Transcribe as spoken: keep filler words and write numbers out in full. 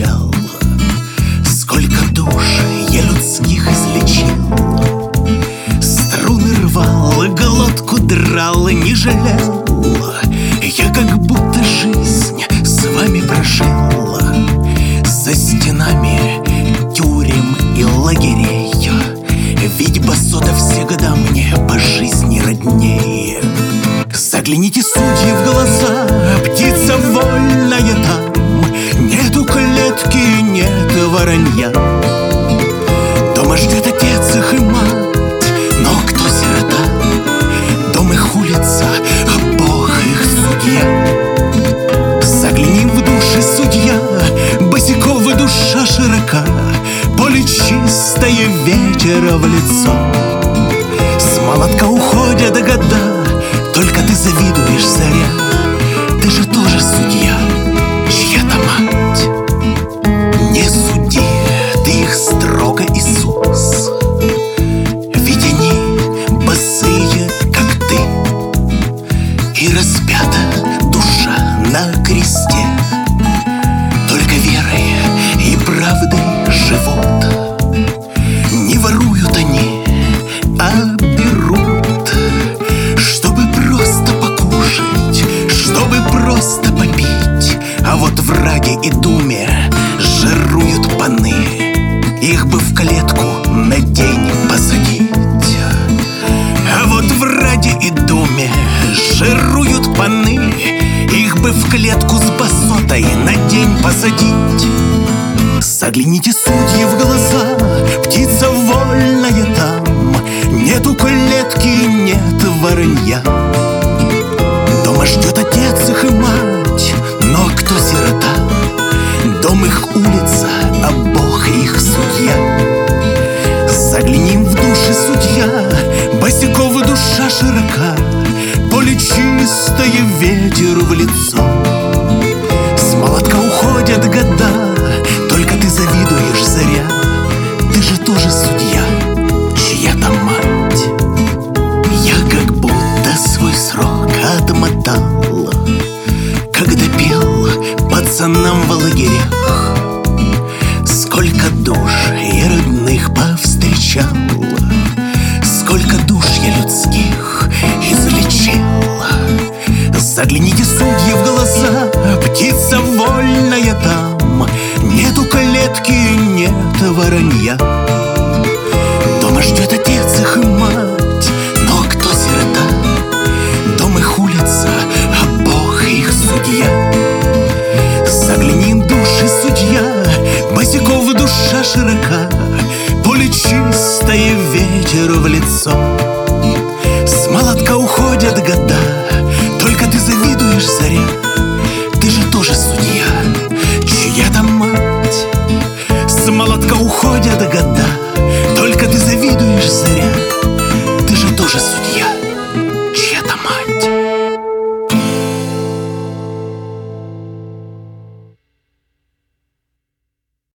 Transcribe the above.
кричал, сколько душ я людских излечил. Струны рвал, глотку драл, не жалел. Я как будто жизнь с вами прожил. За стенами тюрем и лагерей, ведь басота всегда мне по жизни роднее. Загляните, судьи, в глаза, птица вольная там. Нету клетки, нет воронья. Дома ждет отец их и мать, но кто сирота? Дом их улица, а Бог их судья. Заглянем в души, судья, босикова душа широка, поле чистое, ветер в лицо. С молотка уходят года, только ты завидуешь, заря. Ты же тоже судья, чья-то мать. Не суди ты их строго, Иисус, ведь они босые, как ты. И распята душа на кресте, только верой и правдой живут. Не воруют они, а берут, чтобы просто покушать, чтобы просто попить. А вот в Раде и Думе жируют паны, их бы в клетку на день посадить. А вот в Раде и Думе жируют паны, их бы в клетку с басотой на день посадить. Загляните, судьи, в глаза, птица вольная там. Нету клетки, нет воронья. Дома ждет отец их и мать, но кто сирота? Дом их улица, а Бог их судья. Заглянем в души, судья, босикова душа широка, поле чистое, ветер в лицо. С молотка уходят года, только ты завидуешь, заря. Ты же тоже судья, чья-то мать. Я как будто свой срок отмотал, когда пел пацанам в лагерях. Сколько душ я родных повстречал, сколько душ я людских излечил. Загляните, судьи, в глаза, птица вольная там. Нету клетки, нет воронья. Дома ждет отец их и мать, но кто сирота? Дом их улица, а Бог их судья. Заглянем в души, судья, босикова душа широка, поле чистое, ветер в лицо. С молотка уходят года, только ты завидуешь, заря. Ты же тоже судья, чья-то мать. С молотка уходят года,